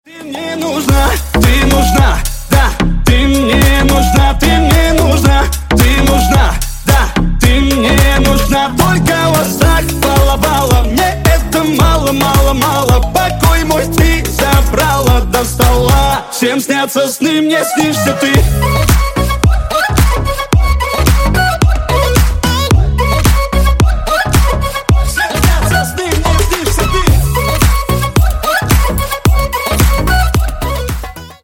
Ты мне нужна, да, ты мне нужна, да, ты мне нужна. Только вот так баловала, мне это мало, мало, мало. Покой мой ты забрала, достала. Всем снятся сны, мне снишься ты.